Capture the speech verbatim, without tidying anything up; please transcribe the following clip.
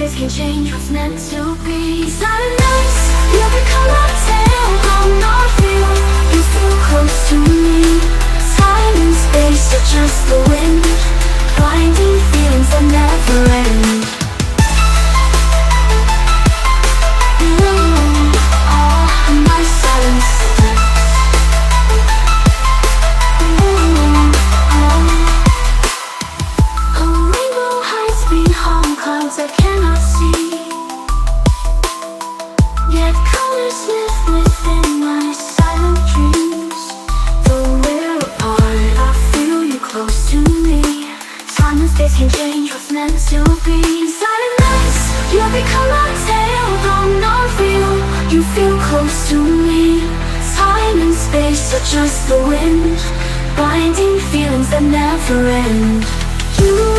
space can change what's meant to be. Silent nights, you become a tale. I'm not real, you feel close to me. Time and space are just the wind, blinding feelings that never end. I cannot see, yet colors live within my silent dreams. Though we're apart, I feel you close to me. Time and space can change what's meant to be. Silent nights, you become a tale. I'm not real, you feel close to me. Time and space are just the wind, binding feelings that never end. You